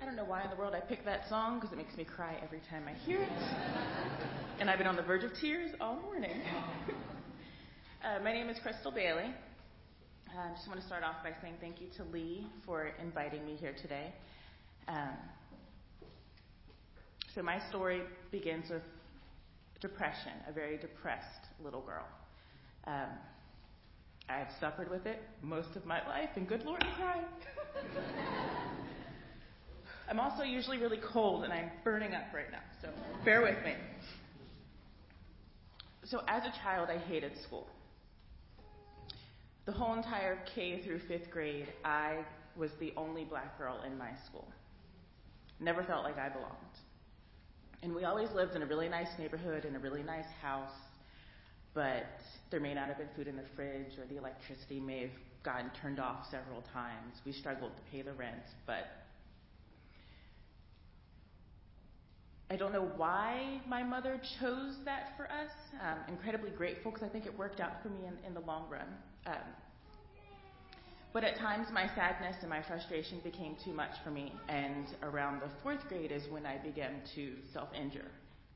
don't know why in the world I picked that song, because it makes me cry every time I hear it. And I've been on the verge of tears all morning. My name is Crystal Bailey. I just want to start off by saying thank you to Lee for inviting me here today. So my story begins with depression, a very depressed little girl. I have suffered with it most of my life, and good Lord, I'm crying. I'm also usually really cold, and I'm burning up right now, so bear with me. So as a child, I hated school. The whole entire K through 5th grade, I was the only black girl in my school. Never felt like I belonged. And we always lived in a really nice neighborhood, in a really nice house, but there may not have been food in the fridge, or the electricity may have gotten turned off several times. We struggled to pay the rent, but I don't know why my mother chose that for us. I'm incredibly grateful because I think it worked out for me in the long run. But at times my sadness and my frustration became too much for me, and around the 4th grade is when I began to self-injure.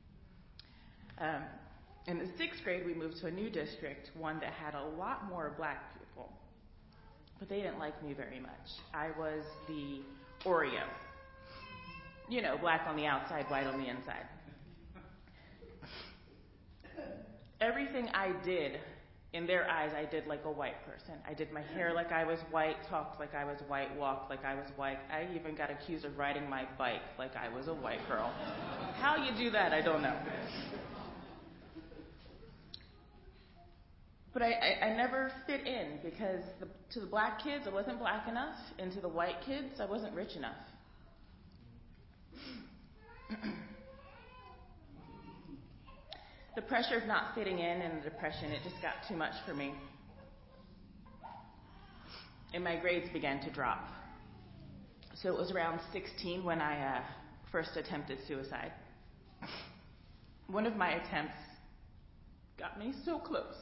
In the 6th grade, we moved to a new district, one that had a lot more black people, but they didn't like me very much. I was the Oreo. You know, black on the outside, white on the inside. Everything I did, in their eyes, I did like a white person. I did my hair like I was white, talked like I was white, walked like I was white. I even got accused of riding my bike like I was a white girl. How you do that, I don't know. But I never fit in because to the black kids, I wasn't black enough, and to the white kids, I wasn't rich enough. The pressure of not fitting in and the depression, it just got too much for me. And my grades began to drop. So it was around 16 when I first attempted suicide. One of my attempts got me so close.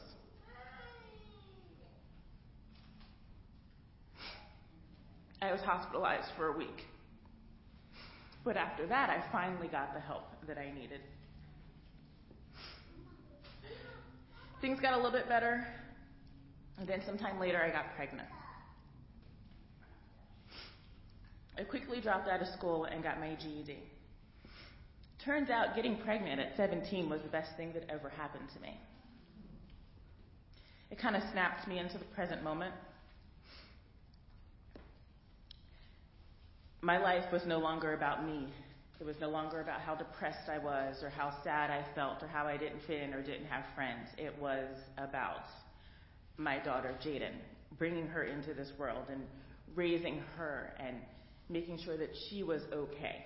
I was hospitalized for a week. But after that, I finally got the help that I needed. Things got a little bit better, and then sometime later, I got pregnant. I quickly dropped out of school and got my GED. Turns out getting pregnant at 17 was the best thing that ever happened to me. It kind of snapped me into the present moment. My life was no longer about me. It was no longer about how depressed I was, or how sad I felt, or how I didn't fit in or didn't have friends. It was about my daughter, Jaden, bringing her into this world and raising her and making sure that she was okay.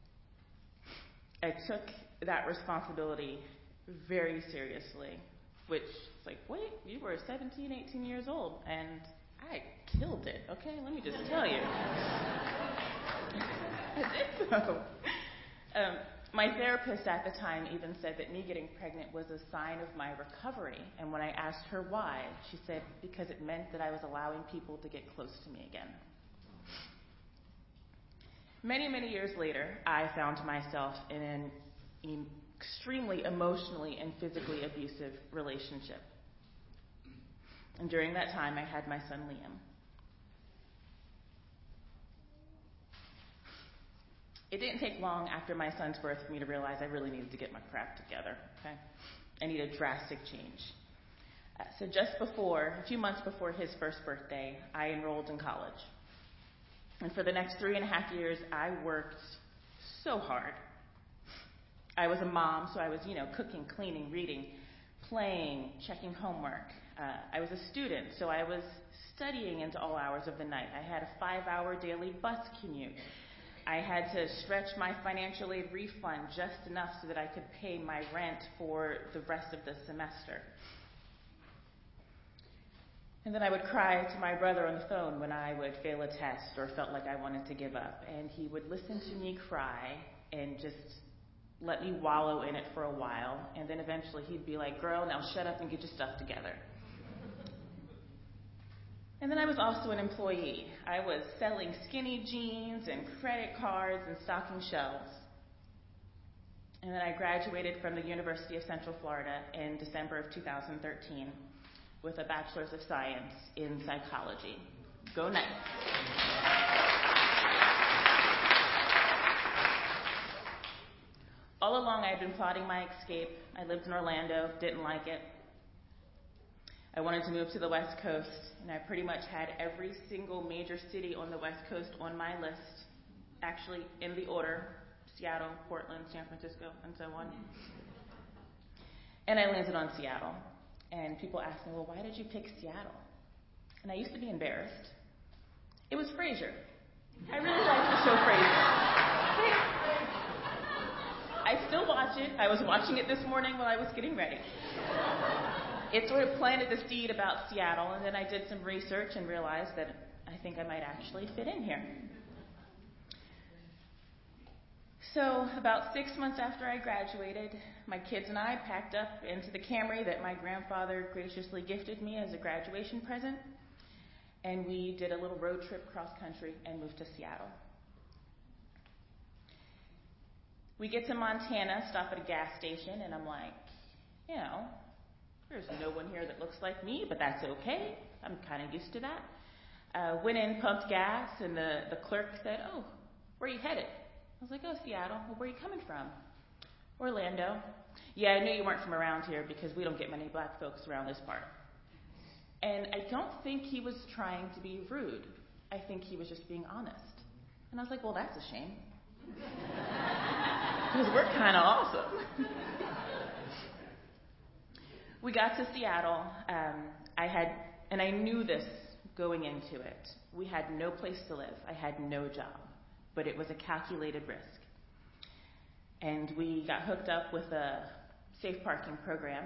I took that responsibility very seriously, which is like, wait, you were 17, 18 years old, and I killed it, okay? Let me just tell you. I did so. My therapist at the time even said that me getting pregnant was a sign of my recovery. And when I asked her why, she said because it meant that I was allowing people to get close to me again. Many, many years later, I found myself in an extremely emotionally and physically abusive relationship. And during that time, I had my son, Liam. It didn't take long after my son's birth for me to realize I really needed to get my crap together, okay? I needed drastic change. So a few months before his first birthday, I enrolled in college. And for the next 3.5 years, I worked so hard. I was a mom, so I was, cooking, cleaning, reading, playing, checking homework. I was a student, so I was studying into all hours of the night. I had a 5-hour daily bus commute. I had to stretch my financial aid refund just enough so that I could pay my rent for the rest of the semester. And then I would cry to my brother on the phone when I would fail a test or felt like I wanted to give up. And he would listen to me cry and just let me wallow in it for a while. And then eventually he'd be like, girl, now shut up and get your stuff together. And then I was also an employee. I was selling skinny jeans and credit cards and stocking shelves. And then I graduated from the University of Central Florida in December of 2013 with a Bachelor's of Science in Psychology. Go Knights. All along, I had been plotting my escape. I lived in Orlando, didn't like it. I wanted to move to the West Coast, and I pretty much had every single major city on the West Coast on my list, actually in the order: Seattle, Portland, San Francisco, and so on. And I landed on Seattle. And people asked me, well, why did you pick Seattle? And I used to be embarrassed. It was Frasier. I really liked the show Frasier. I still watch it. I was watching it this morning while I was getting ready. It sort of planted the seed about Seattle, and then I did some research and realized that I think I might actually fit in here. So about 6 months after I graduated, my kids and I packed up into the Camry that my grandfather graciously gifted me as a graduation present, and we did a little road trip cross country and moved to Seattle. We get to Montana, stop at a gas station, and I'm like, there's no one here that looks like me, but that's okay. I'm kind of used to that. Went in, pumped gas, and the clerk said, oh, where are you headed? I was like, oh, Seattle. Well, where are you coming from? Orlando. Yeah, I knew you weren't from around here because we don't get many black folks around this part. And I don't think he was trying to be rude. I think he was just being honest. And I was like, well, that's a shame. Because we're kind of awesome. We got to Seattle. I knew this going into it. We had no place to live. I had no job. But it was a calculated risk. And we got hooked up with a safe parking program.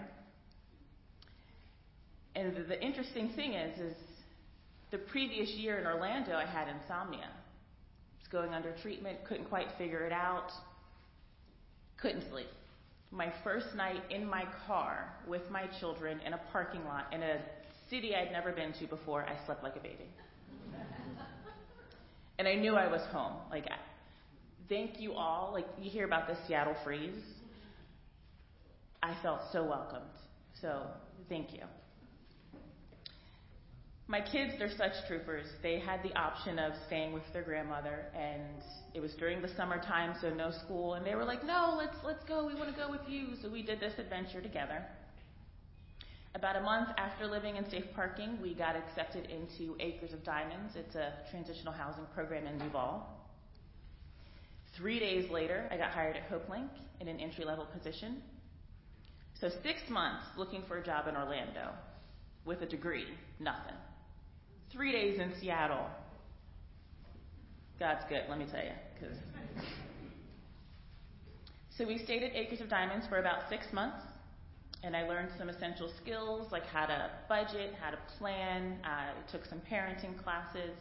And the interesting thing is the previous year in Orlando, I had insomnia. I was going under treatment, couldn't quite figure it out, couldn't sleep. My first night in my car with my children in a parking lot in a city I'd never been to before, I slept like a baby. And I knew I was home. Thank you all. You hear about the Seattle freeze. I felt so welcomed. So, thank you. My kids, they're such troopers. They had the option of staying with their grandmother, and it was during the summertime, so no school. And they were like, no, let's go. We want to go with you. So we did this adventure together. About a month after living in safe parking, we got accepted into Acres of Diamonds. It's a transitional housing program in Duval. 3 days later, I got hired at HopeLink in an entry-level position. So 6 months looking for a job in Orlando with a degree, nothing. 3 days in Seattle. God's good, let me tell you. So we stayed at Acres of Diamonds for about 6 months. And I learned some essential skills like how to budget, how to plan. I took some parenting classes.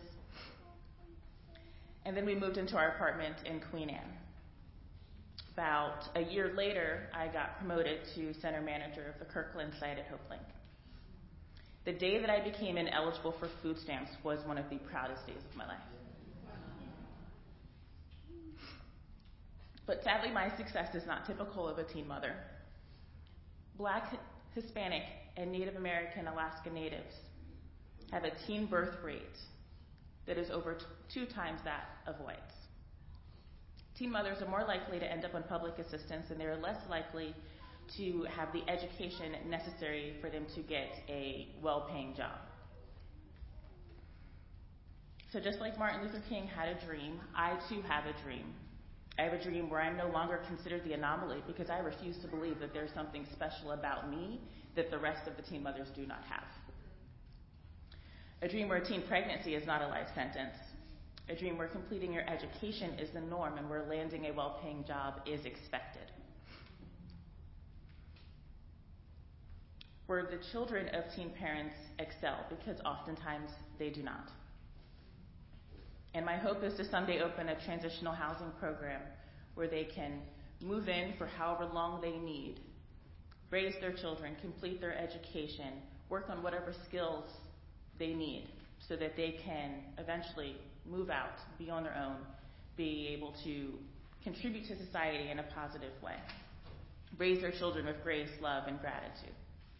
And then we moved into our apartment in Queen Anne. About a year later, I got promoted to center manager of the Kirkland site at HopeLink. The day that I became ineligible for food stamps was one of the proudest days of my life. But sadly, my success is not typical of a teen mother. Black, Hispanic, and Native American Alaska Natives have a teen birth rate that is over 2 times that of whites. Teen mothers are more likely to end up on public assistance, and they are less likely to have the education necessary for them to get a well-paying job. So just like Martin Luther King had a dream, I too have a dream. I have a dream where I'm no longer considered the anomaly because I refuse to believe that there's something special about me that the rest of the teen mothers do not have. A dream where teen pregnancy is not a life sentence. A dream where completing your education is the norm and where landing a well-paying job is expected. Where the children of teen parents excel because oftentimes they do not. And my hope is to someday open a transitional housing program where they can move in for however long they need, raise their children, complete their education, work on whatever skills they need so that they can eventually move out, be on their own, be able to contribute to society in a positive way, raise their children with grace, love, and gratitude.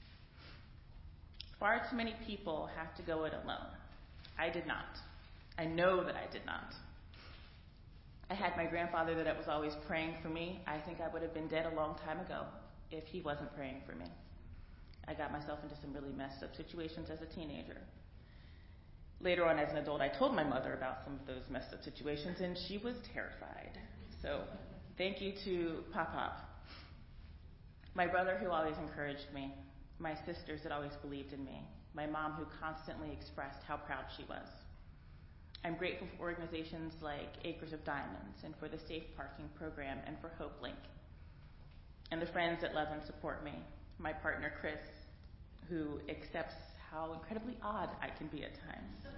Far too many people have to go it alone. I did not. I know that I did not. I had my grandfather that was always praying for me. I think I would have been dead a long time ago if he wasn't praying for me. I got myself into some really messed up situations as a teenager. Later on as an adult, I told my mother about some of those messed up situations, and she was terrified. So thank you to Pop-Pop. My brother who always encouraged me, my sisters that always believed in me, my mom who constantly expressed how proud she was. I'm grateful for organizations like Acres of Diamonds and for the Safe Parking Program and for HopeLink, and the friends that love and support me. My partner, Chris, who accepts how incredibly odd I can be at times.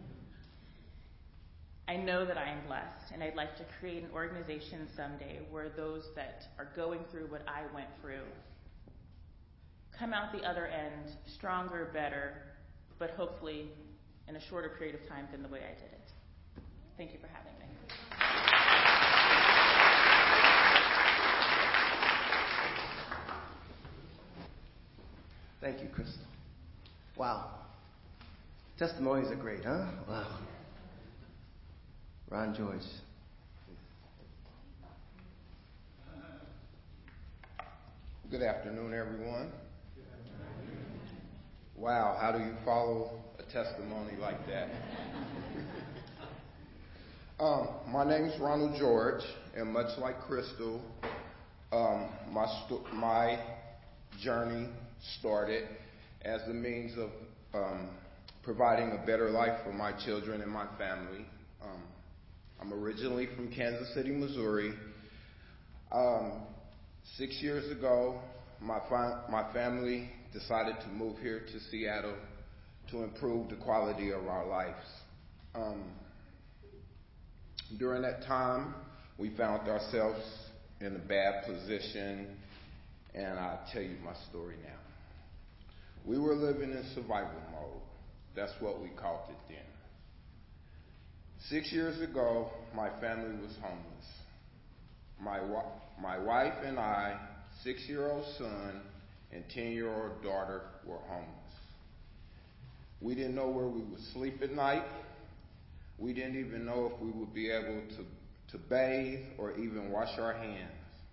I know that I am blessed, and I'd like to create an organization someday where those that are going through what I went through come out the other end stronger, better, but hopefully in a shorter period of time than the way I did it. Thank you for having me. Thank you, Crystal. Wow. Testimonies are great, huh? Wow. Ron George. Good afternoon, everyone. Wow, how do you follow a testimony like that? My name is Ronald George, and much like Crystal, my journey started as a means of providing a better life for my children and my family. I'm originally from Kansas City, Missouri. 6 years ago, my family decided to move here to Seattle to improve the quality of our lives. During that time, we found ourselves in a bad position, and I'll tell you my story now. We were living in survival mode. That's what we called it then. 6 years ago, my family was homeless. My wife and I, 6-year-old son and 10-year-old daughter were homeless. We didn't know where we would sleep at night. We didn't even know if we would be able to bathe or even wash our hands.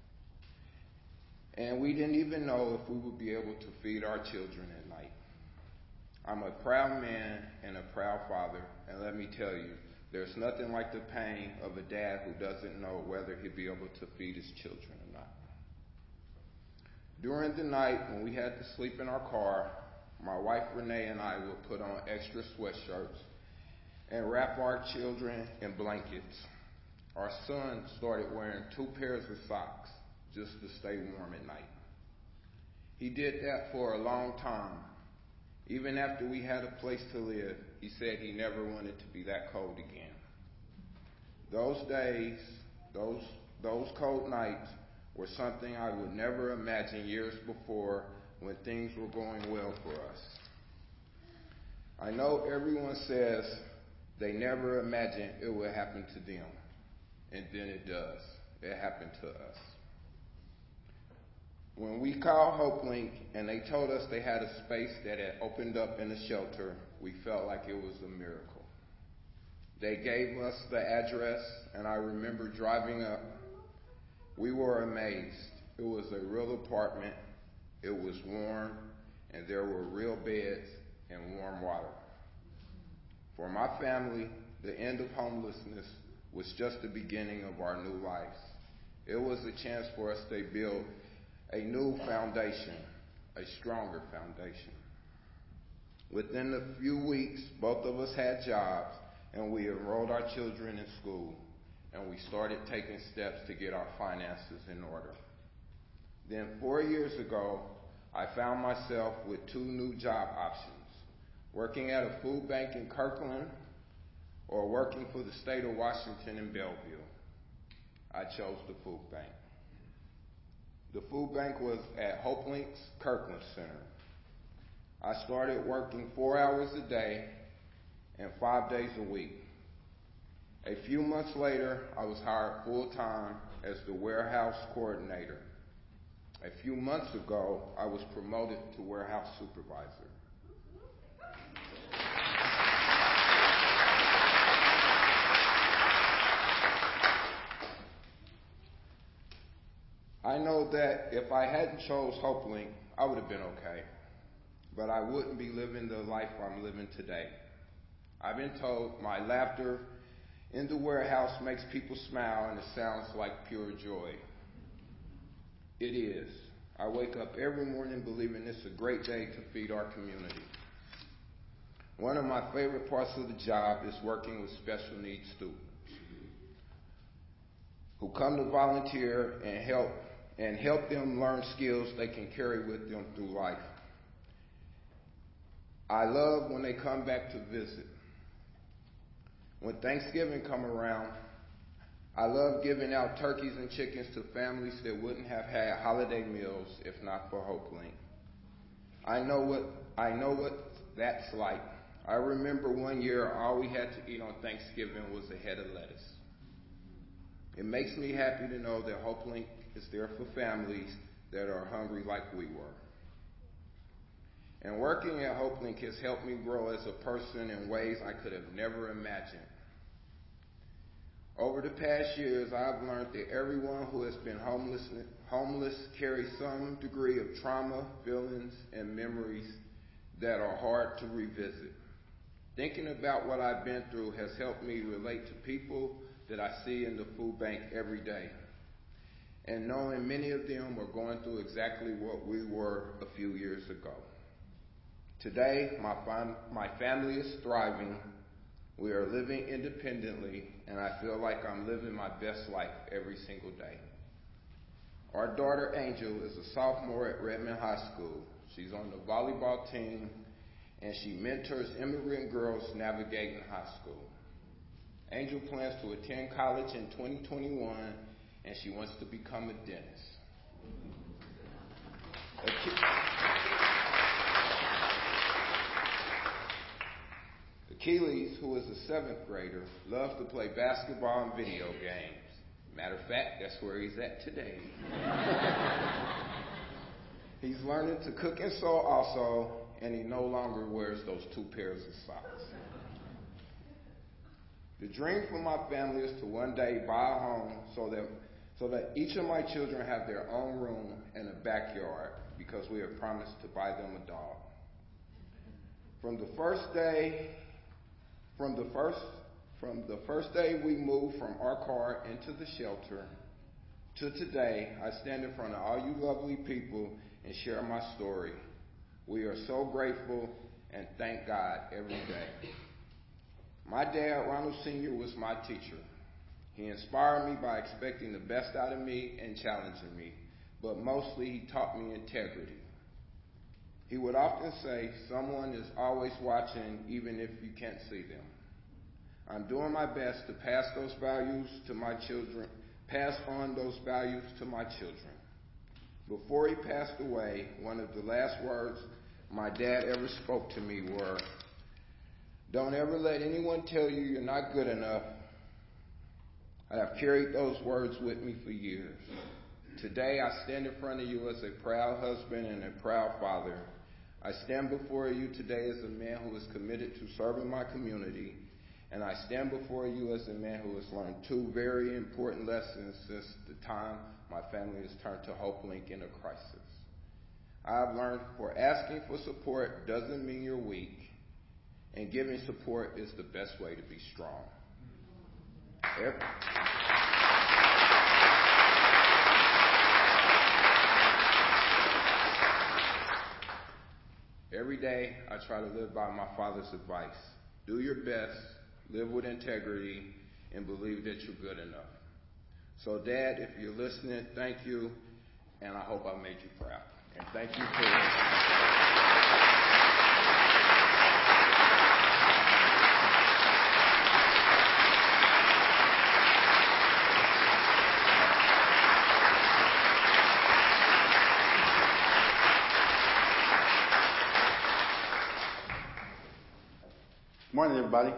And we didn't even know if we would be able to feed our children at night. I'm a proud man and a proud father, and let me tell you, there's nothing like the pain of a dad who doesn't know whether he'll be able to feed his children or not. During the night, when we had to sleep in our car, my wife Renee and I would put on extra sweatshirts and wrap our children in blankets. Our son started wearing 2 pairs of socks just to stay warm at night. He did that for a long time. Even after we had a place to live, he said he never wanted to be that cold again. Those days, those cold nights were something I would never imagine years before when things were going well for us. I know everyone says they never imagine it would happen to them, and then it does. It happened to us. When we called HopeLink and they told us they had a space that had opened up in the shelter, we felt like it was a miracle. They gave us the address, and I remember driving up. We were amazed. It was a real apartment. It was warm, and there were real beds and warm water. For my family, the end of homelessness was just the beginning of our new lives. It was a chance for us to build a new foundation, a stronger foundation. Within a few weeks, both of us had jobs, and we enrolled our children in school, and we started taking steps to get our finances in order. Then 4 years ago, I found myself with 2 new job options, working at a food bank in Kirkland or working for the state of Washington in Belleville. I chose the food bank. The food bank was at and 5 days a week. A few months later, I was hired full-time as the warehouse coordinator. A few months ago, I was promoted to warehouse supervisor. I know that if I hadn't chose HopeLink, I would have been okay, but I wouldn't be living the life I'm living today. I've been told my laughter in the warehouse makes people smile and it sounds like pure joy. It is. I wake up every morning believing it's a great day to feed our community. One of my favorite parts of the job is working with special needs students who come to volunteer and help them learn skills they can carry with them through life. I love when they come back to visit. When Thanksgiving come around, I love giving out turkeys and chickens to families that wouldn't have had holiday meals if not for HopeLink. I know what that's like. I remember one year all we had to eat on Thanksgiving was a head of lettuce. It makes me happy to know that HopeLink is there for families that are hungry like we were. And working at HopeLink has helped me grow as a person in ways I could have never imagined. Over the past years, I've learned that everyone who has been homeless carries some degree of trauma, feelings, and memories that are hard to revisit. Thinking about what I've been through has helped me relate to people that I see in the food bank every day. And knowing many of them are going through exactly what we were a few years ago. Today, my family is thriving. We are living independently, and I feel like I'm living my best life every single day. Our daughter, Angel, is a sophomore at Redmond High School. She's on the volleyball team, and she mentors immigrant girls navigating high school. Angel plans to attend college in 2021, and she wants to become a dentist. Achilles, who is a 7th grader, loves to play basketball and video games. Matter of fact, that's where he's at today. He's learning to cook and sew also, and he no longer wears those 2 pairs of socks. The dream for my family is to one day buy a home so that each of my children have their own room and a backyard, because we have promised to buy them a dog. From the first day we moved from our car into the shelter to today, I stand in front of all you lovely people and share my story. We are so grateful and thank God every day. My dad, Ronald Sr., was my teacher. He inspired me by expecting the best out of me and challenging me, but mostly he taught me integrity. He would often say, someone is always watching even if you can't see them. I'm doing my best to pass on those values to my children. Before he passed away, one of the last words my dad ever spoke to me were, don't ever let anyone tell you you're not good enough. I have carried those words with me for years. Today, I stand in front of you as a proud husband and a proud father. I stand before you today as a man who is committed to serving my community, and I stand before you as a man who has learned 2 very important lessons since the time my family has turned to HopeLink in a crisis. I have learned for asking for support doesn't mean you're weak, and giving support is the best way to be strong. Every day, I try to live by my father's advice. Do your best, live with integrity, and believe that you're good enough. So, Dad, if you're listening, thank you, and I hope I made you proud. And thank you for morning, everybody.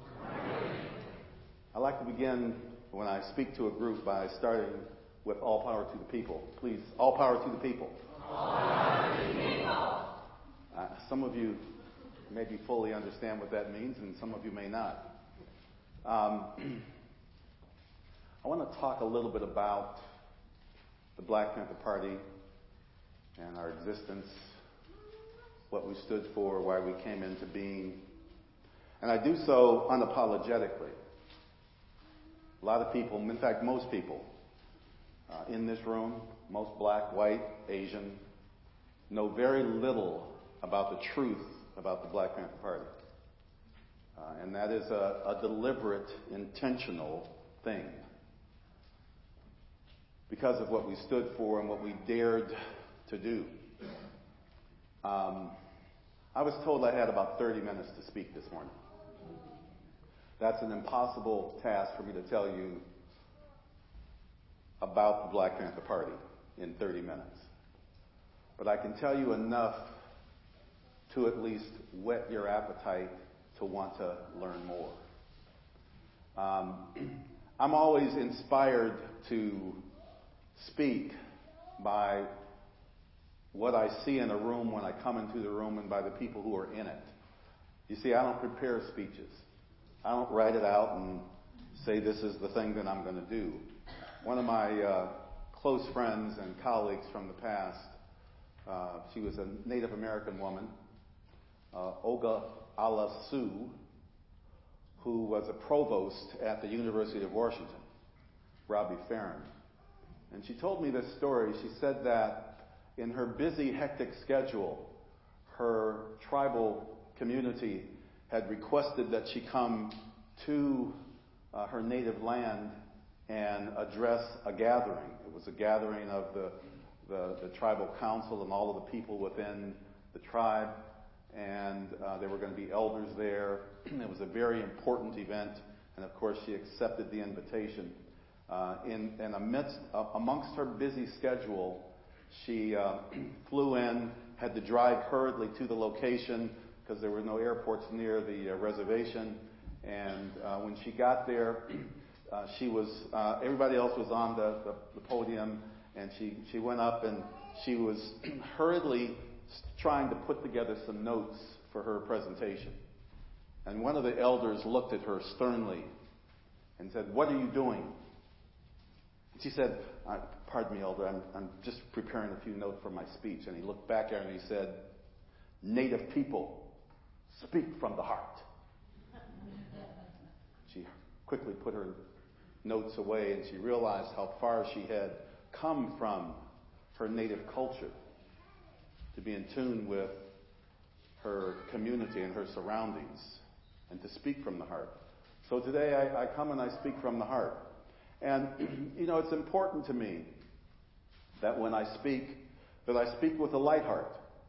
I like to begin when I speak to a group by starting with all power to the people. Please, all power to the people. All power to the people. Some of you maybe fully understand what that means, and some of you may not. I want to talk a little bit about the Black Panther Party and our existence, what we stood for, why we came into being. And I do so unapologetically. A lot of people, in fact most people in this room, most black, white, Asian, know very little about the truth about the Black Panther Party. And that is a deliberate, intentional thing. Because of what we stood for and what we dared to do. I was told I had about 30 minutes to speak this morning. That's an impossible task for me to tell you about the Black Panther Party in 30 minutes. But I can tell you enough to at least whet your appetite to want to learn more. I'm always inspired to speak by what I see in a room when I come into the room and by the people who are in it. You see, I don't prepare speeches. I don't write it out and say this is the thing that I'm going to do. One of my close friends and colleagues from the past, she was a Native American woman, Oga Alasu, who was a provost at the University of Washington, Robbie Farron. And she told me this story. She said that in her busy, hectic schedule, her tribal community had requested that she come to her native land and address a gathering. It was a gathering of the tribal council and all of the people within the tribe, and there were going to be elders there. It was a very important event, and of course she accepted the invitation. Amongst her busy schedule, she flew in, had to drive hurriedly to the location because there were no airports near the reservation. And when she got there, everybody else was on the podium, and she went up and she was hurriedly trying to put together some notes for her presentation. And one of the elders looked at her sternly and said, "What are you doing?" She said, "Pardon me, Elder, I'm just preparing a few notes for my speech." And he looked back at her and he said, "Native people, speak from the heart." She quickly put her notes away, and she realized how far she had come from her native culture to be in tune with her community and her surroundings and to speak from the heart. So today I come and I speak from the heart. And, it's important to me that when I speak, that I speak with a light heart.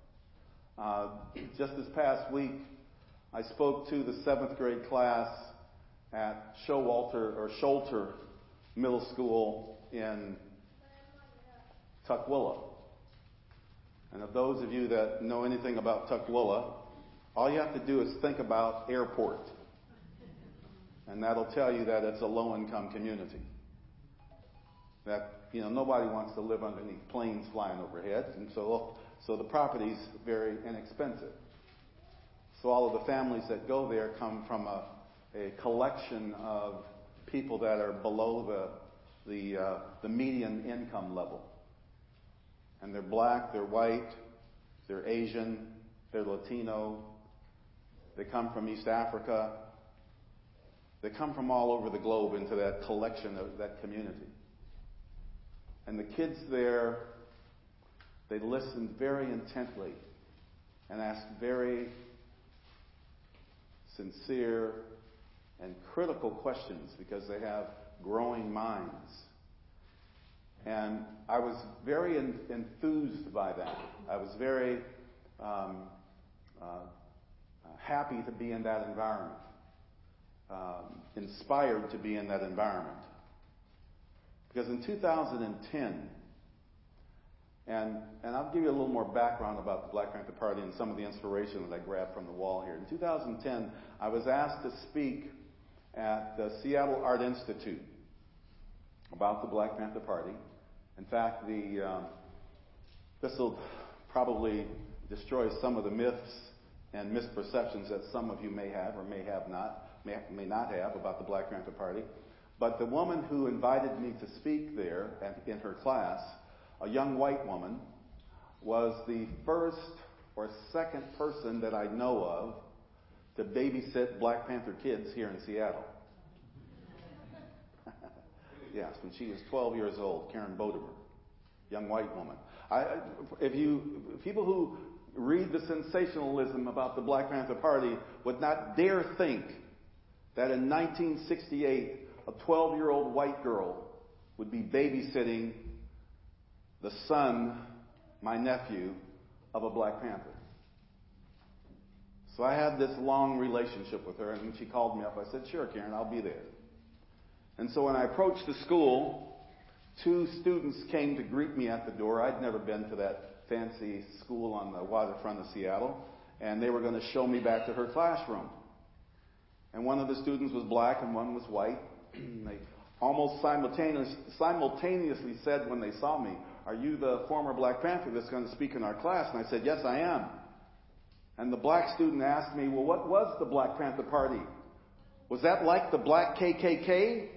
Just this past week, I spoke to the 7th grade class at Sholter Middle School in Tukwila. And of those of you that know anything about Tukwila, all you have to do is think about airport. And that'll tell you that it's a low-income community. That, nobody wants to live underneath planes flying overhead, and so the property's very inexpensive. So all of the families that go there come from a collection of people that are below the median income level. And they're black, they're white, they're Asian, they're Latino, they come from East Africa, they come from all over the globe into that collection of that community. And the kids there, they listened very intently and asked very sincere and critical questions because they have growing minds. And I was very enthused by that. I was very happy to be in that environment, inspired to be in that environment. Because in 2010, And I'll give you a little more background about the Black Panther Party and some of the inspiration that I grabbed from the wall here. In 2010, I was asked to speak at the Seattle Art Institute about the Black Panther Party. In fact, this will probably destroy some of the myths and misperceptions that some of you may have or may not have about the Black Panther Party. But the woman who invited me to speak there in her class, a young white woman, was the first or second person that I know of to babysit Black Panther kids here in Seattle. Yes, when she was 12 years old, Karen Bodemer, young white woman. People who read the sensationalism about the Black Panther Party would not dare think that in 1968, a 12-year-old white girl would be babysitting the son, my nephew, of a Black Panther. So I had this long relationship with her, and when she called me up, I said, "Sure, Karen, I'll be there." And so when I approached the school, 2 students came to greet me at the door. I'd never been to that fancy school on the waterfront of Seattle, and they were going to show me back to her classroom. And one of the students was black and one was white. They almost simultaneously said when they saw me, "Are you the former Black Panther that's going to speak in our class?" And I said, "Yes, I am." And the black student asked me, "Well, what was the Black Panther Party? Was that like the Black KKK?"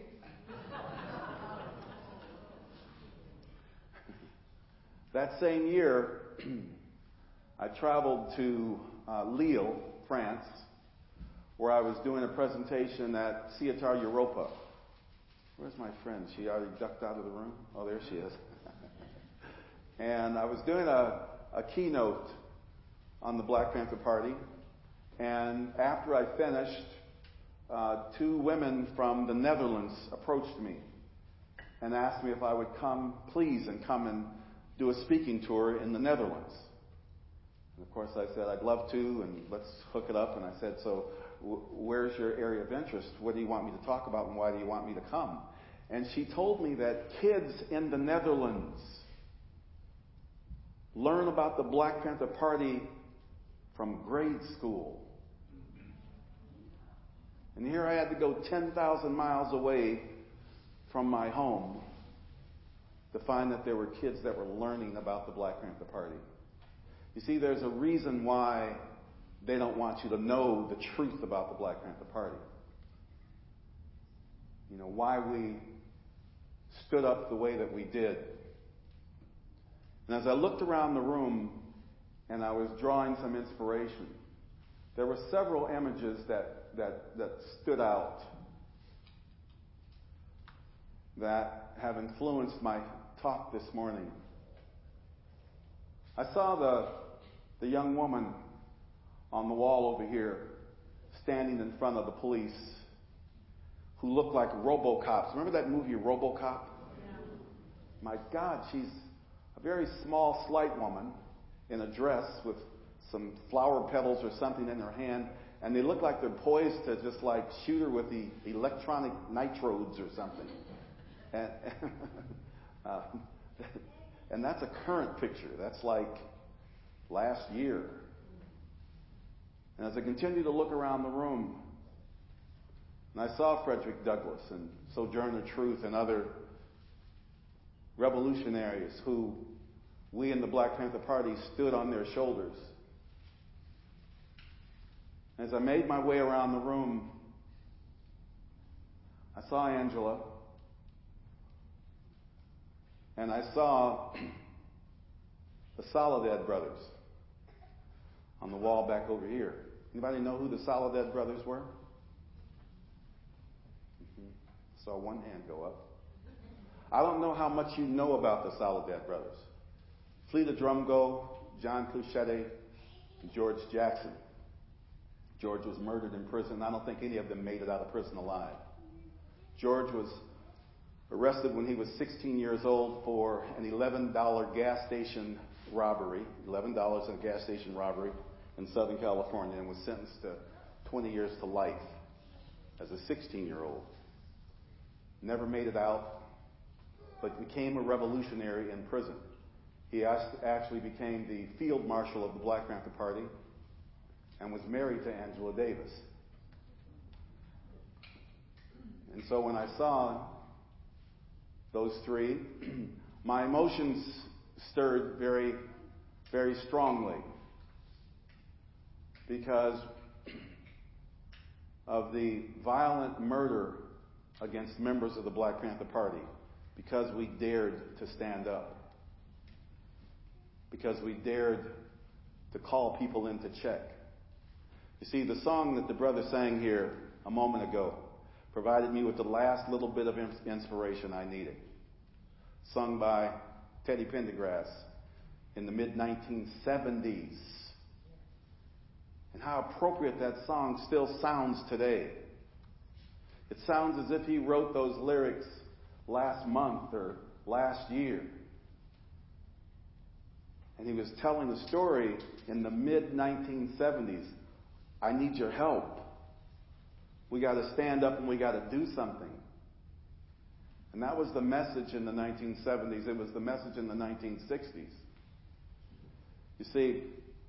That same year, I traveled to Lille, France, where I was doing a presentation at Theatre Europa. Where's my friend? She already ducked out of the room? Oh, there she is. And I was doing a keynote on the Black Panther Party. And after I finished, 2 women from the Netherlands approached me and asked me if I would come and do a speaking tour in the Netherlands. And of course I said, "I'd love to, and let's hook it up." And I said, "So where's your area of interest? What do you want me to talk about, and why do you want me to come?" And she told me that kids in the Netherlands learn about the Black Panther Party from grade school. And here I had to go 10,000 miles away from my home to find that there were kids that were learning about the Black Panther Party. You see, there's a reason why they don't want you to know the truth about the Black Panther Party. You know, why we stood up the way that we did. And as I looked around the room and I was drawing some inspiration, there were several images that stood out that have influenced my talk this morning. I saw the young woman on the wall over here standing in front of the police who looked like RoboCops. Remember that movie RoboCop? Yeah. My God, she's a very small, slight woman in a dress with some flower petals or something in her hand, and they look like they're poised to just like shoot her with the electronic nitrodes or something. And that's a current picture. That's like last year. And as I continued to look around the room, and I saw Frederick Douglass and Sojourner Truth and other revolutionaries who we in the Black Panther Party stood on their shoulders. As I made my way around the room, I saw Angela, and I saw the Soledad brothers on the wall back over here. Anybody know who the Soledad brothers were? Saw one hand go up. I don't know how much you know about the Soledad brothers. Fleeta Drumgo, John Cushette, and George Jackson. George was murdered in prison. I don't think any of them made it out of prison alive. George was arrested when he was 16 years old for an $11 gas station robbery, $11 in a gas station robbery in Southern California, and was sentenced to 20 years to life as a 16-year-old. Never made it out, but became a revolutionary in prison. He actually became the field marshal of the Black Panther Party and was married to Angela Davis. And so when I saw those three, my emotions stirred very, very strongly because of the violent murder against members of the Black Panther Party, because we dared to stand up, because we dared to call people into check. You see, the song that the brother sang here a moment ago provided me with the last little bit of inspiration I needed. Sung by Teddy Pendergrass in the mid-1970s. And how appropriate that song still sounds today. It sounds as if he wrote those lyrics last month or last year. And he was telling the story in the mid-1970s. I need your help. We got to stand up and we got to do something. And that was the message in the 1970s. It was the message in the 1960s. You see,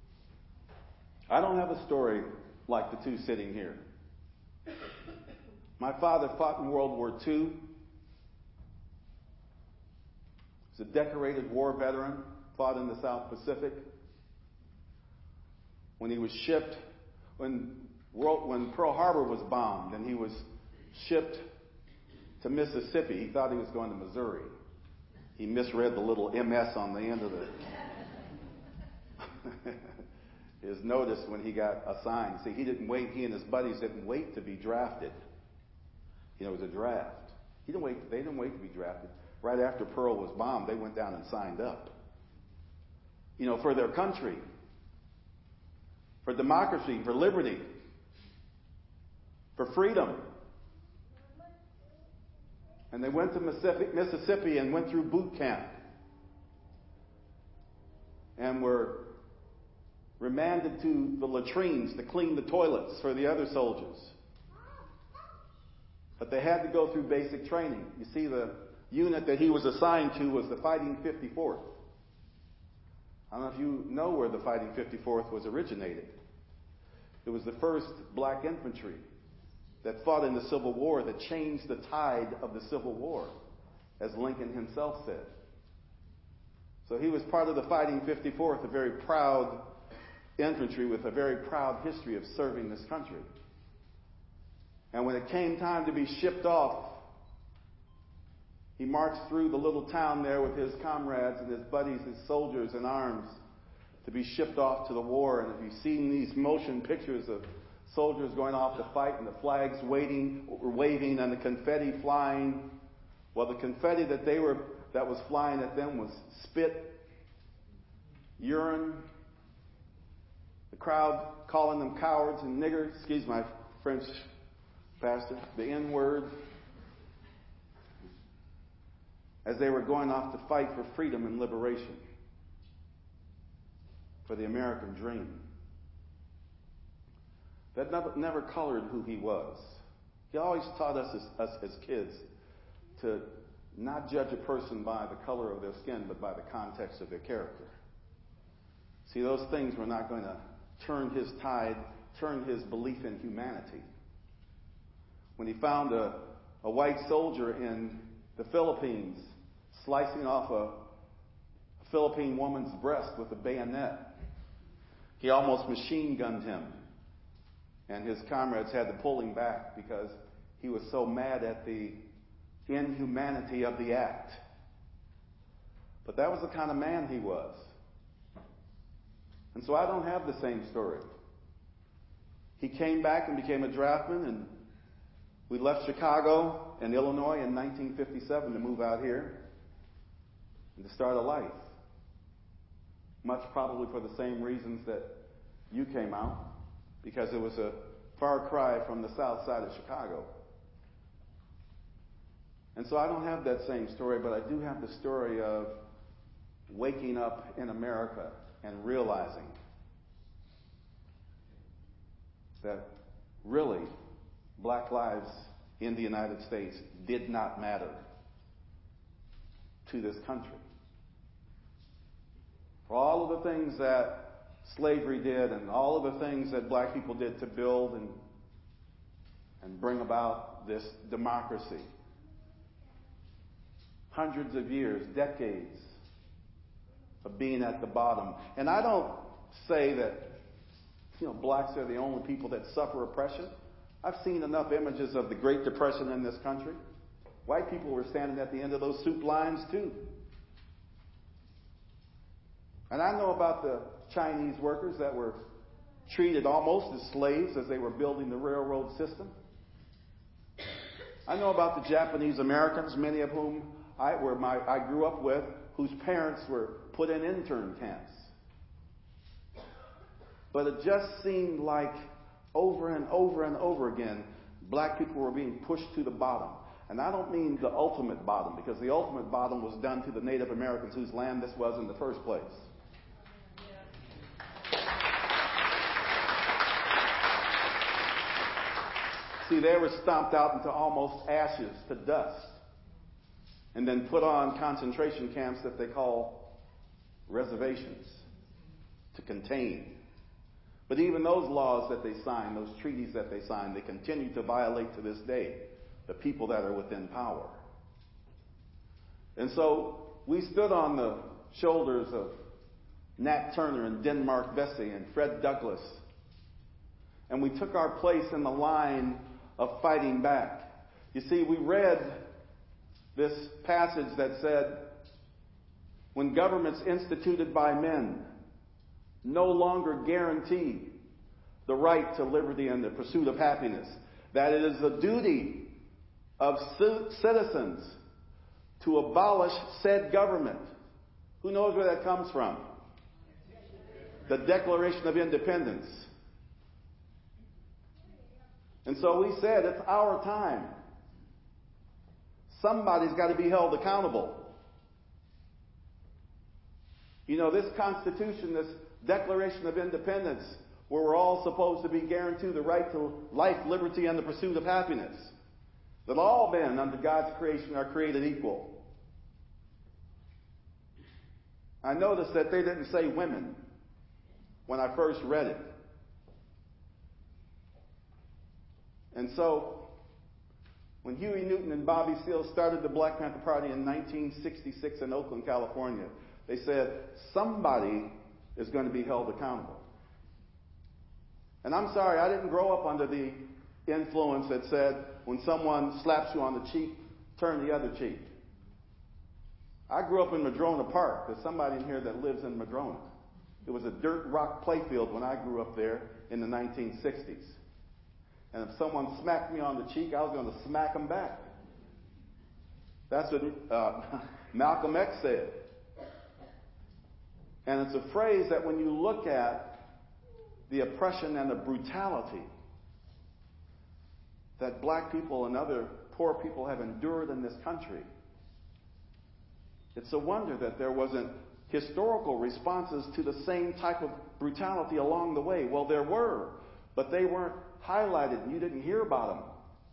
I don't have a story like the two sitting here. My father fought in World War II. He's a decorated war veteran, fought in the South Pacific. When he was shipped, when Pearl Harbor was bombed and he was shipped to Mississippi, he thought he was going to Missouri. He misread the little MS on the end of his notice when he got assigned. See, he and his buddies didn't wait to be drafted. You know, it was a draft. They didn't wait to be drafted. Right after Pearl was bombed, they went down and signed up. You know, for their country, for democracy, for liberty, for freedom. And they went to Mississippi and went through boot camp and were remanded to the latrines to clean the toilets for the other soldiers. But they had to go through basic training. You see, the unit that he was assigned to was the Fighting 54th. I don't know if you know where the Fighting 54th was originated. It was the first black infantry that fought in the Civil War, that changed the tide of the Civil War, as Lincoln himself said. So he was part of the Fighting 54th, a very proud infantry with a very proud history of serving this country. And when it came time to be shipped off, he marched through the little town there with his comrades and his buddies, his soldiers in arms, to be shipped off to the war. And if you've seen these motion pictures of soldiers going off to fight and the flags waving and the confetti flying, well, the confetti that was flying at them was spit, urine, the crowd calling them cowards and niggers, excuse my French pastor, the N-word, as they were going off to fight for freedom and liberation, for the American dream. That never colored who he was. He always taught us as kids to not judge a person by the color of their skin, but by the context of their character. See, those things were not going to turn his tide, turn his belief in humanity. When he found a white soldier in the Philippines slicing off a Philippine woman's breast with a bayonet, he almost machine gunned him. And his comrades had to pull him back because he was so mad at the inhumanity of the act. But that was the kind of man he was. And so I don't have the same story. He came back and became a draftman, and we left Chicago and Illinois in 1957 to move out here and to start a life. Much probably for the same reasons that you came out, because it was a far cry from the south side of Chicago. And so I don't have that same story, but I do have the story of waking up in America and realizing that really black lives in the United States did not matter to this country. for all of the things that slavery did and all of the things that black people did to build and bring about this democracy. Hundreds of years, decades of being at the bottom. And I don't say that, blacks are the only people that suffer oppression. I've seen enough images of the Great Depression in this country. White people were standing at the end of those soup lines too. And I know about the Chinese workers that were treated almost as slaves as they were building the railroad system. I know about the Japanese Americans, many of whom I grew up with, whose parents were put in intern camps. But it just seemed like over and over and over again, black people were being pushed to the bottom. And I don't mean the ultimate bottom, because the ultimate bottom was done to the Native Americans whose land this was in the first place. See, they were stomped out into almost ashes, to dust, and then put on concentration camps that they call reservations to contain. But even those laws that they signed, those treaties that they signed, they continue to violate to this day the people that are within power. And so we stood on the shoulders of Nat Turner and Denmark Vesey and Fred Douglass, and we took our place in the line of fighting back. You see, we read this passage that said, when governments instituted by men no longer guarantee the right to liberty and the pursuit of happiness, that it is the duty of citizens to abolish said government. Who knows where that comes from? The Declaration of Independence. And so we said, it's our time. Somebody's got to be held accountable. This Constitution, this Declaration of Independence, where we're all supposed to be guaranteed the right to life, liberty, and the pursuit of happiness. That all men under God's creation are created equal. I noticed that they didn't say women when I first read it. And so, when Huey Newton and Bobby Seale started the Black Panther Party in 1966 in Oakland, California, they said, somebody is going to be held accountable. And I'm sorry, I didn't grow up under the influence that said, when someone slaps you on the cheek, turn the other cheek. I grew up in Madrona Park. There's somebody in here that lives in Madrona. It was a dirt rock playfield when I grew up there in the 1960s. And if someone smacked me on the cheek, I was going to smack them back. That's what Malcolm X said. And it's a phrase that when you look at the oppression and the brutality that black people and other poor people have endured in this country, it's a wonder that there wasn't historical responses to the same type of brutality along the way. Well, there were, but they weren't highlighted, and you didn't hear about them.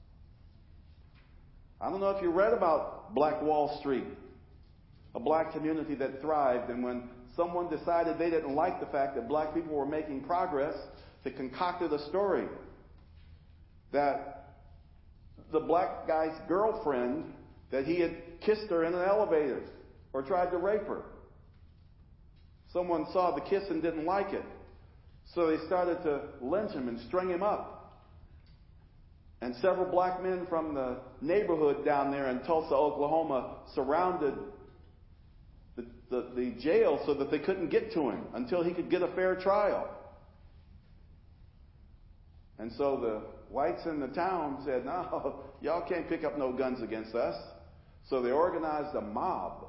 I don't know if you read about Black Wall Street, a black community that thrived, and when someone decided they didn't like the fact that black people were making progress, they concocted a story that the black guy's girlfriend, that he had kissed her in an elevator or tried to rape her. Someone saw the kiss and didn't like it, so they started to lynch him and string him up. And several black men from the neighborhood down there in Tulsa, Oklahoma, surrounded the jail so that they couldn't get to him until he could get a fair trial. And so the whites in the town said, no, y'all can't pick up no guns against us. So they organized a mob.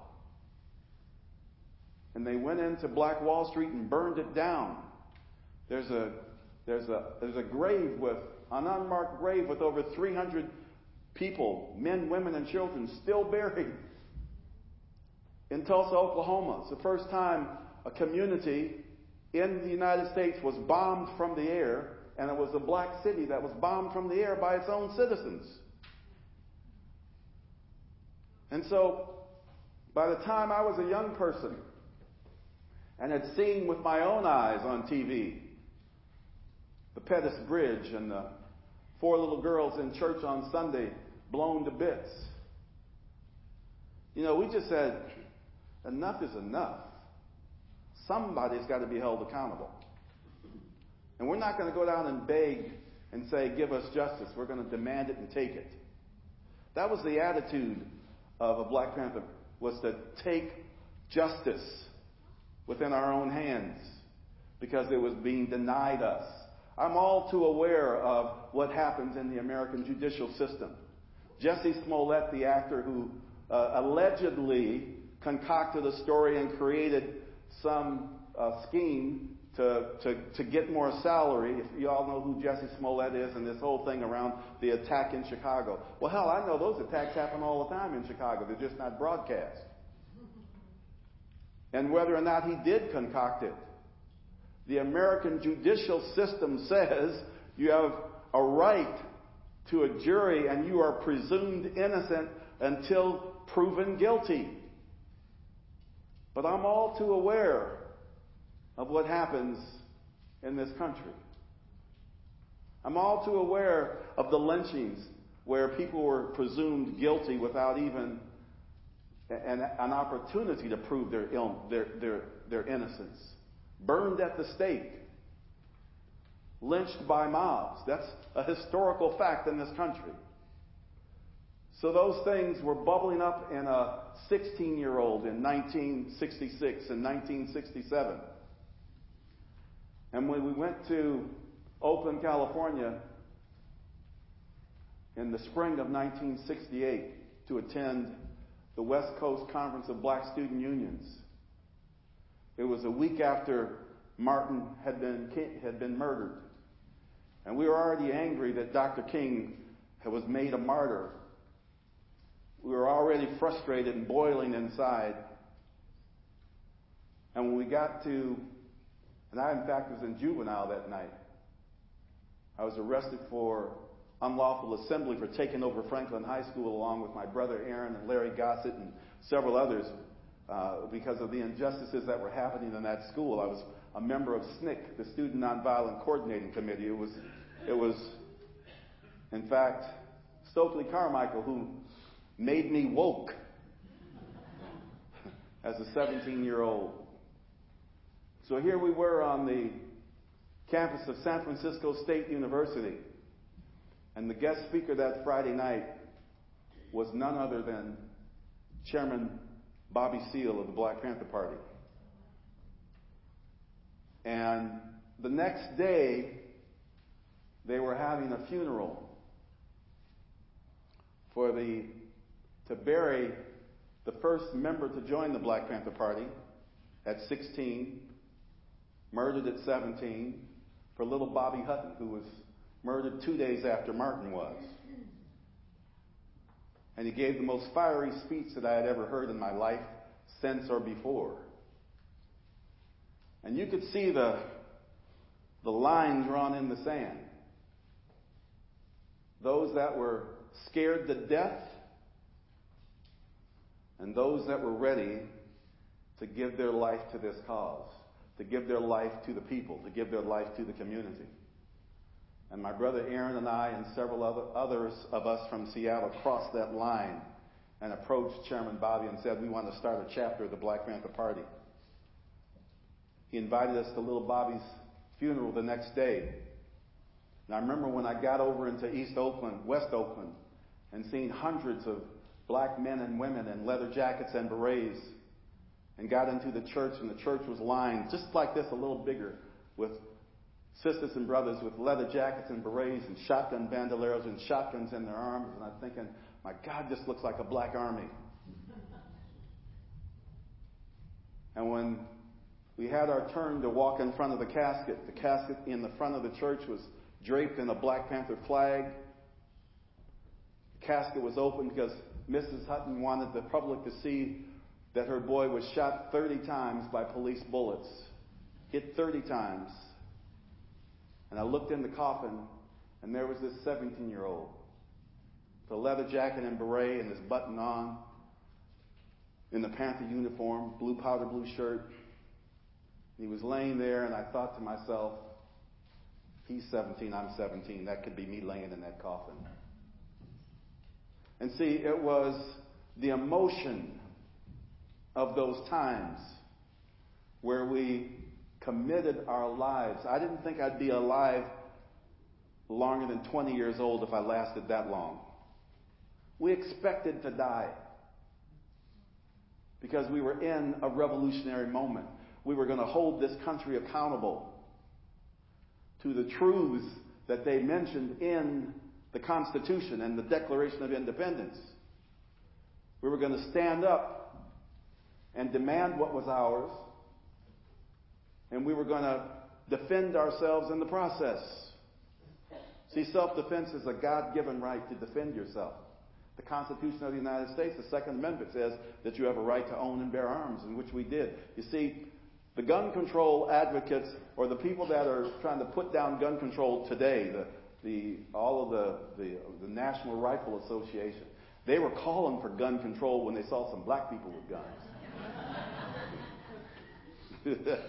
And they went into Black Wall Street and burned it down. There's a grave with an unmarked grave with over 300 people, men, women, and children, still buried in Tulsa, Oklahoma. It's the first time a community in the United States was bombed from the air, and it was a black city that was bombed from the air by its own citizens. And so, by the time I was a young person, and had seen with my own eyes on TV the Pettus Bridge and the 4 little girls in church on Sunday blown to bits. You know, we just said, enough is enough. Somebody's got to be held accountable. And we're not going to go down and beg and say, give us justice. We're going to demand it and take it. That was the attitude of a Black Panther, was to take justice within our own hands because it was being denied us. I'm all too aware of what happens in the American judicial system. Jussie Smollett, the actor who allegedly concocted a story and created some scheme to get more salary. If you all know who Jussie Smollett is and this whole thing around the attack in Chicago. Well, hell, I know those attacks happen all the time in Chicago. They're just not broadcast. And whether or not he did concoct it, the American judicial system says you have a right to a jury and you are presumed innocent until proven guilty. But I'm all too aware of what happens in this country. I'm all too aware of the lynchings where people were presumed guilty without even an opportunity to prove their innocence. Burned at the stake. Lynched by mobs. That's a historical fact in this country. So those things were bubbling up in a 16-year-old in 1966 and 1967. And when we went to Oakland, California in the spring of 1968 to attend the West Coast Conference of Black Student Unions, it was a week after Martin had been murdered. And we were already angry that Dr. King was made a martyr. We were already frustrated and boiling inside. And when we got to, and I in fact was in juvenile that night. I was arrested for unlawful assembly for taking over Franklin High School along with my brother Aaron and Larry Gossett and several others because of the injustices that were happening in that school. I was a member of SNCC, the Student Nonviolent Coordinating Committee. It was in fact, Stokely Carmichael who made me woke as a 17-year-old. So here we were on the campus of San Francisco State University, and the guest speaker that Friday night was none other than Chairman Bobby Seale of the Black Panther Party. And the next day, they were having a funeral to bury the first member to join the Black Panther Party at 16, murdered at 17, for little Bobby Hutton, who was murdered 2 days after Martin was. And he gave the most fiery speech that I had ever heard in my life, since or before. And you could see the line drawn in the sand. Those that were scared to death, and those that were ready to give their life to this cause, to give their life to the people, to give their life to the community. And my brother Aaron and I and several others of us from Seattle crossed that line and approached Chairman Bobby and said, we want to start a chapter of the Black Panther Party. He invited us to little Bobby's funeral the next day. And I remember when I got over into West Oakland, and seeing hundreds of black men and women in leather jackets and berets, and got into the church, and the church was lined just like this, a little bigger, with sisters and brothers with leather jackets and berets and shotgun bandoleros and shotguns in their arms. And I'm thinking, my God, this looks like a black army. And when we had our turn to walk in front of the casket in the front of the church was draped in a Black Panther flag. The casket was open because Mrs. Hutton wanted the public to see that her boy was shot 30 times by police bullets. Hit 30 times. And I looked in the coffin, and there was this 17-year-old with a leather jacket and beret and his button on, in the Panther uniform, blue powder blue shirt. He was laying there, and I thought to myself, he's 17, I'm 17. That could be me laying in that coffin. And see, it was the emotion of those times where we committed our lives. I didn't think I'd be alive longer than 20 years old if I lasted that long. We expected to die because we were in a revolutionary moment. We were going to hold this country accountable to the truths that they mentioned in the Constitution and the Declaration of Independence. We were going to stand up and demand what was ours, and we were going to defend ourselves in the process. See, self-defense is a God-given right to defend yourself. The Constitution of the United States, the Second Amendment, says that you have a right to own and bear arms, in which we did. You see, the gun control advocates, or the people that are trying to put down gun control today, all of the National Rifle Association, they were calling for gun control when they saw some black people with guns.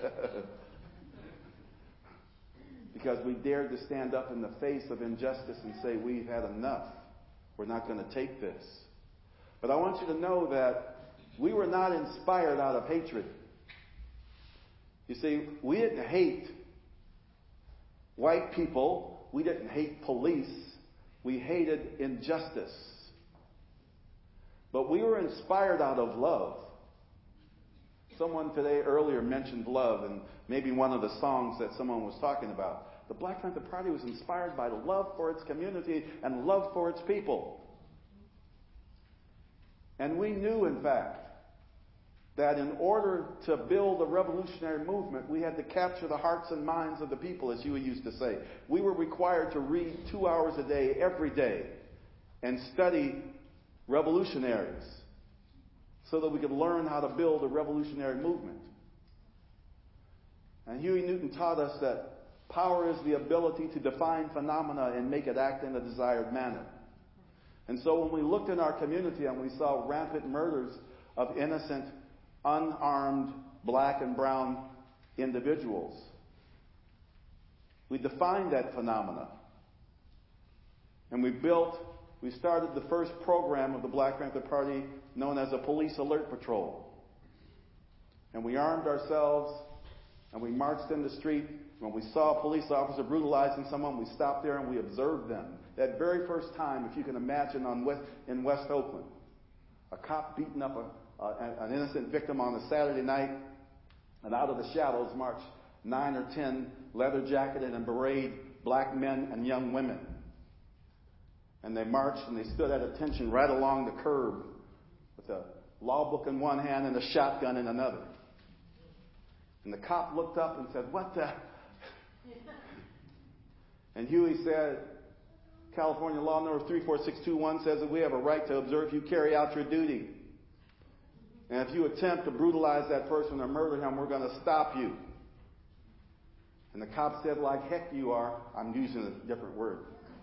Because we dared to stand up in the face of injustice and say, we've had enough. We're not going to take this. But I want you to know that we were not inspired out of hatred. You see, we didn't hate white people. We didn't hate police. We hated injustice. But we were inspired out of love. Someone today earlier mentioned love, and maybe one of the songs that someone was talking about. The Black Panther Party was inspired by love for its community and love for its people. And we knew, in fact, that in order to build a revolutionary movement, we had to capture the hearts and minds of the people, as Huey used to say. We were required to read 2 hours a day, every day, and study revolutionaries so that we could learn how to build a revolutionary movement. And Huey Newton taught us that power is the ability to define phenomena and make it act in a desired manner. And so when we looked in our community and we saw rampant murders of innocent, unarmed black and brown individuals, we defined that phenomena. And we started the first program of the Black Panther Party known as a Police Alert Patrol. And we armed ourselves and we marched in the street. When we saw a police officer brutalizing someone, we stopped there and we observed them. That very first time, if you can imagine, in West Oakland, a cop beating up an innocent victim on a Saturday night, and out of the shadows marched 9 or 10 leather-jacketed and berated black men and young women. And they marched and they stood at attention right along the curb with a law book in one hand and a shotgun in another. And the cop looked up and said, "What the?" And Huey said, California law number 34621 says that we have a right to observe you carry out your duty. And if you attempt to brutalize that person or murder him, we're going to stop you. And the cop said, "Like heck you are." I'm using a different word.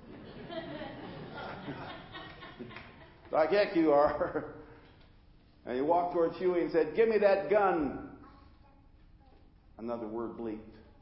"Like heck you are." And he walked towards Huey and said, "Give me that gun." Another word bleeped.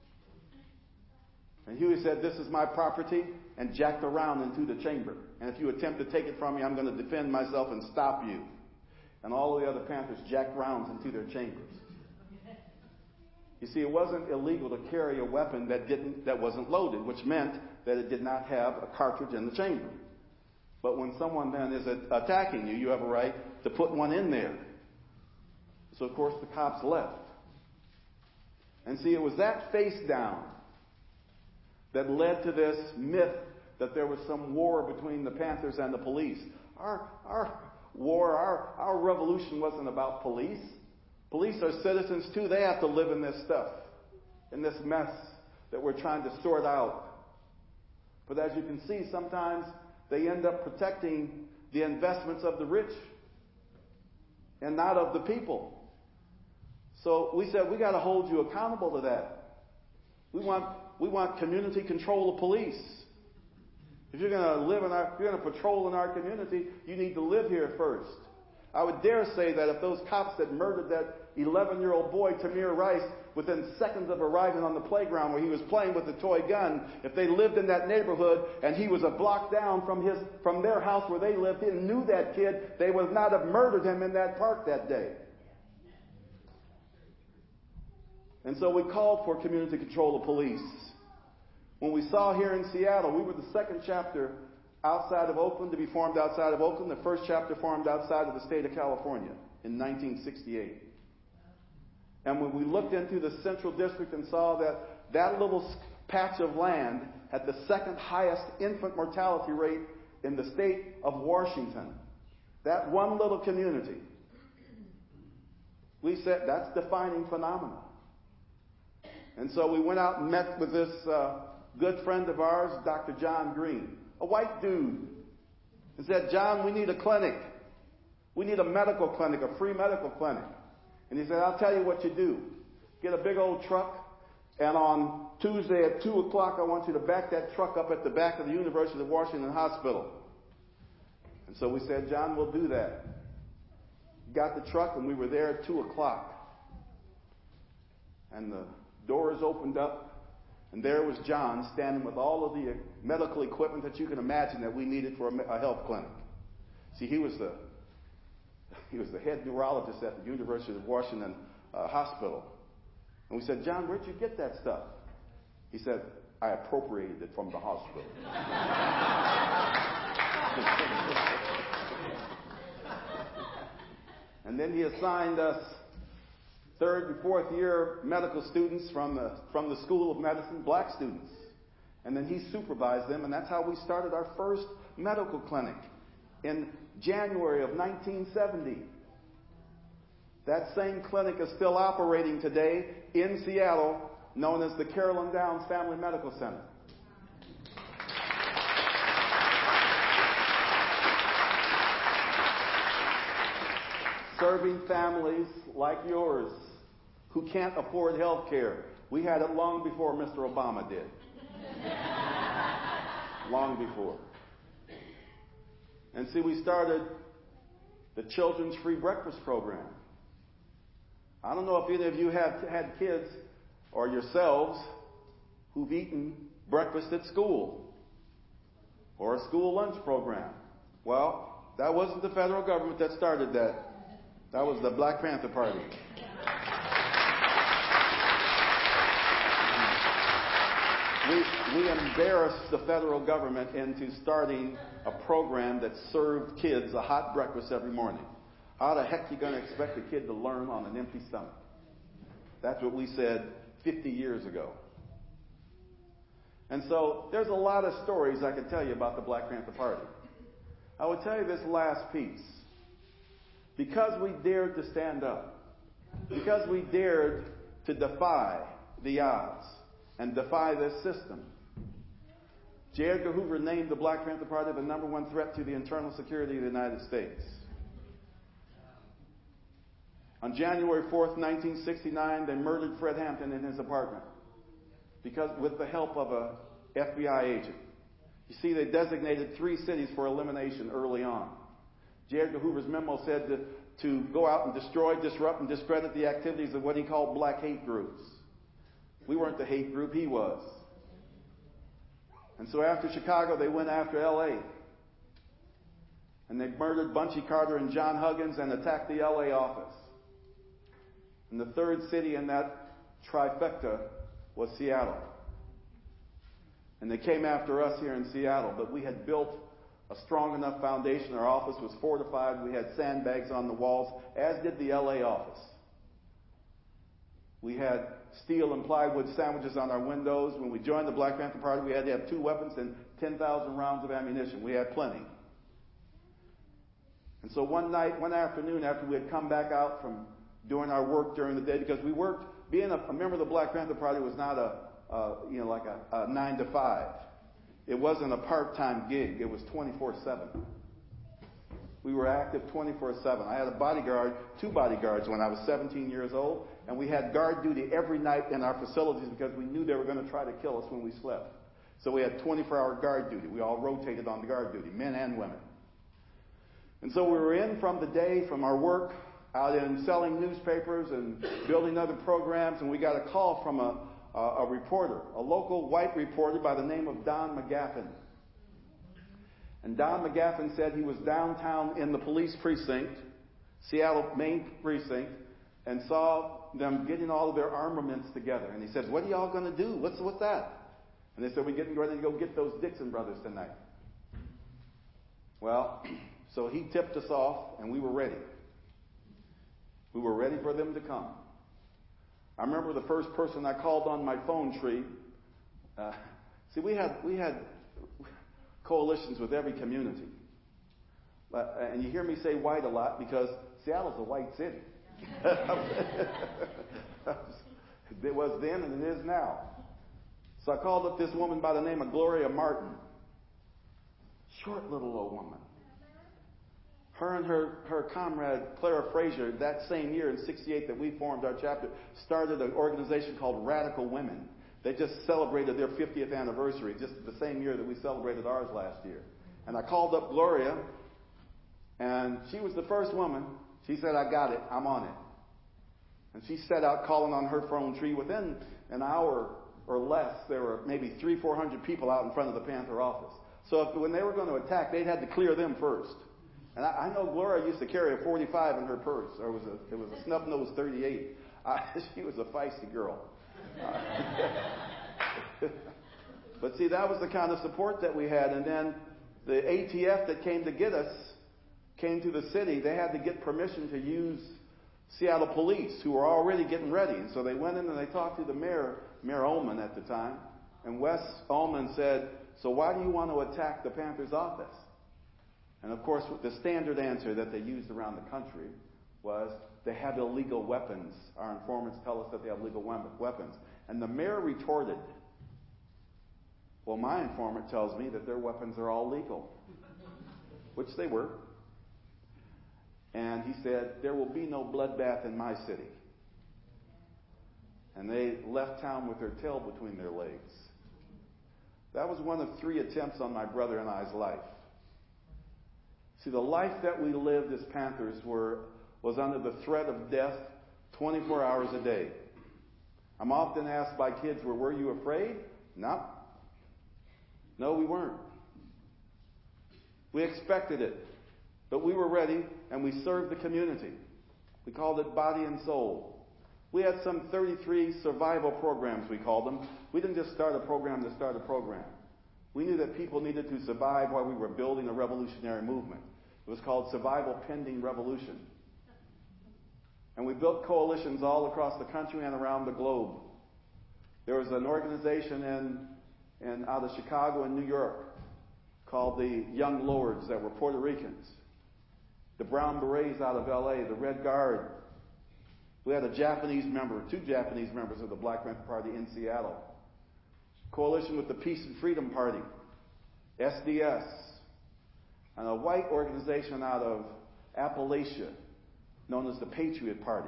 And Huey said, "This is my property," and jacked the round into the chamber. "And if you attempt to take it from me, I'm going to defend myself and stop you." And all of the other Panthers jacked rounds into their chambers. You see, it wasn't illegal to carry a weapon that wasn't loaded, which meant that it did not have a cartridge in the chamber. But when someone then is attacking you, you have a right to put one in there. So, of course, the cops left. And see, it was that face down that led to this myth that there was some war between the Panthers and the police. Our revolution wasn't about police. Police are citizens too. They have to live in this stuff, in this mess that we're trying to sort out. But as you can see, sometimes they end up protecting the investments of the rich and not of the people. So we said, we got to hold you accountable to that. We want community control of police. If you're going to patrol in our community, you need to live here first. I would dare say that if those cops that murdered that 11-year-old boy, Tamir Rice, within seconds of arriving on the playground where he was playing with a toy gun, if they lived in that neighborhood and he was a block down from their house where they lived and knew that kid, they would not have murdered him in that park that day. And so we called for community control of police. When we saw here in Seattle, we were the second chapter outside of Oakland to be formed outside of Oakland, the first chapter formed outside of the state of California in 1968. And when we looked into the Central District and saw that that little patch of land had the second highest infant mortality rate in the state of Washington, that one little community, we said that's defining phenomena. And so we went out and met with this good friend of ours, Dr. John Green, a white dude, and said, John, we need a clinic. We need a medical clinic, a free medical clinic. And he said, I'll tell you what you do. Get a big old truck, and on Tuesday at 2 o'clock, I want you to back that truck up at the back of the University of Washington Hospital. And so we said, John, we'll do that. Got the truck, and we were there at 2 o'clock. And the doors opened up, and there was John standing with all of the medical equipment that you can imagine that we needed for a health clinic. See, he was the head neurologist at the University of Washington Hospital. And we said, John, where'd you get that stuff? He said, I appropriated it from the hospital. And then he assigned us third and fourth year medical students from the School of Medicine, black students. And then he supervised them, and that's how we started our first medical clinic in January of 1970. That same clinic is still operating today in Seattle, known as the Carolyn Downs Family Medical Center. Serving families like yours who can't afford health care. We had it long before Mr. Obama did. Long before. And see, we started the Children's Free Breakfast Program. I don't know if either of you have had kids or yourselves who've eaten breakfast at school or a school lunch program. Well, that wasn't the federal government that started that. That was the Black Panther Party. We embarrassed the federal government into starting a program that served kids a hot breakfast every morning. How the heck are you going to expect a kid to learn on an empty stomach? That's what we said 50 years ago. And so there's a lot of stories I could tell you about the Black Panther Party. I would tell you this last piece. Because we dared to stand up, because we dared to defy the odds and defy this system, J. Edgar Hoover named the Black Panther Party the number one threat to the internal security of the United States. On January 4th, 1969, they murdered Fred Hampton in his apartment because with the help of a FBI agent. You see, they designated 3 cities for elimination early on. J. Edgar Hoover's memo said to go out and destroy, disrupt, and discredit the activities of what he called black hate groups. We weren't the hate group, he was. And so after Chicago, they went after L.A. And they murdered Bunchy Carter and John Huggins and attacked the L.A. office. And the third city in that trifecta was Seattle. And they came after us here in Seattle, but we had built a strong enough foundation. Our office was fortified. We had sandbags on the walls, as did the L.A. office. We had steel and plywood sandwiches on our windows. When we joined the Black Panther Party, we had to have 2 weapons and 10,000 rounds of ammunition. We had plenty. And so one afternoon after we had come back out from doing our work during the day, because we worked, being a member of the Black Panther Party was not like a 9 to 5. It wasn't a part-time gig. It was 24/7. We were active 24/7. I had a bodyguard, 2 bodyguards when I was 17 years old, and we had guard duty every night in our facilities because we knew they were going to try to kill us when we slept. So we had 24-hour guard duty. We all rotated on the guard duty, men and women. And so we were in from the day from our work out in selling newspapers and building other programs, and we got a call from a reporter, a local white reporter by the name of Don McGaffin. And Don McGaffin said he was downtown in the police precinct, Seattle main precinct, and saw them getting all of their armaments together. And he said, "What are y'all going to do? What's that?" And they said, "We're getting ready to go get those Dixon brothers tonight." Well, so he tipped us off, and we were ready. We were ready for them to come. I remember the first person I called on my phone tree. See, we had coalitions with every community. And you hear me say white a lot because Seattle's a white city. It was then and it is now. So I called up this woman by the name of Gloria Martin. Short little old woman. Her and her comrade Clara Frazier, that same year in '68 that we formed our chapter, started an organization called Radical Women. They just celebrated their 50th anniversary, just the same year that we celebrated ours last year. And I called up Gloria, and she was the first woman. She said, "I got it. I'm on it." And she set out calling on her phone tree. Within an hour or less, there were maybe 300-400 people out in front of the Panther office. So when they were going to attack, they'd had to clear them first. And I know Gloria used to carry a .45 in her purse, or it was a snub-nosed .38. She was a feisty girl. But see, that was the kind of support that we had. And then the ATF that came to get us came to the city. They had to get permission to use Seattle police, who were already getting ready. And so they went in and they talked to the mayor, Mayor Ullman at the time. And Wes Ullman said, "So why do you want to attack the Panthers office?" And of course, the standard answer that they used around the country was they have illegal weapons. Our informants tell us that they have legal weapons. And the mayor retorted, "Well, my informant tells me that their weapons are all legal," which they were. And he said, "There will be no bloodbath in my city." And they left town with their tail between their legs. That was one of 3 attempts on my brother and I's life. See, the life that we lived as Panthers was under the threat of death 24 hours a day. I'm often asked by kids, "Were you afraid?" No. No, we weren't. We expected it. But we were ready, and we served the community. We called it Body and Soul. We had some 33 survival programs, we called them. We didn't just start a program to start a program. We knew that people needed to survive while we were building a revolutionary movement. It was called Survival Pending Revolution. And we built coalitions all across the country and around the globe. There was an organization out of Chicago and New York called the Young Lords that were Puerto Ricans. The Brown Berets out of LA, the Red Guard. We had a Japanese member, 2 Japanese members of the Black Panther Party in Seattle. Coalition with the Peace and Freedom Party, SDS, and a white organization out of Appalachia known as the Patriot Party.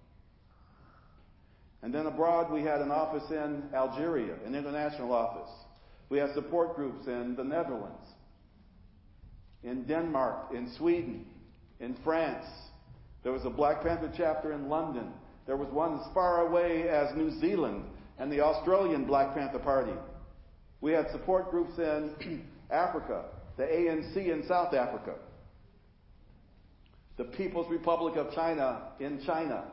And then abroad we had an office in Algeria, an international office. We had support groups in the Netherlands, in Denmark, in Sweden, in France. There was a Black Panther chapter in London. There was one as far away as New Zealand and the Australian Black Panther Party. We had support groups in Africa, the ANC in South Africa, the People's Republic of China in China,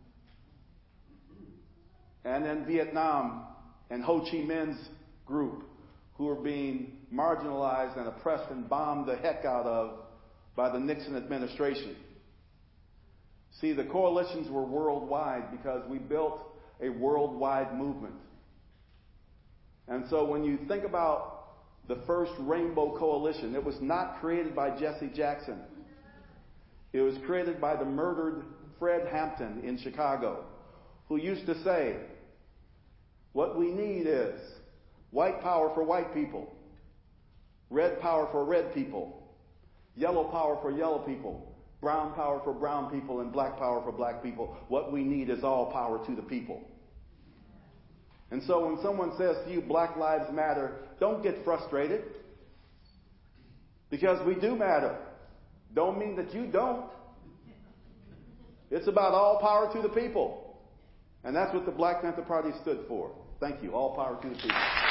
and in Vietnam and Ho Chi Minh's group, who were being marginalized and oppressed and bombed the heck out of by the Nixon administration. See, the coalitions were worldwide because we built a worldwide movement. And so when you think about the first Rainbow Coalition, it was not created by Jesse Jackson. It was created by the murdered Fred Hampton in Chicago, who used to say, "What we need is white power for white people, red power for red people, yellow power for yellow people, brown power for brown people, and black power for black people. What we need is all power to the people." And so when someone says to you, "Black Lives Matter," don't get frustrated. Because we do matter. don't mean that you don't. It's about all power to the people. And that's what the Black Panther Party stood for. Thank you. All power to the people.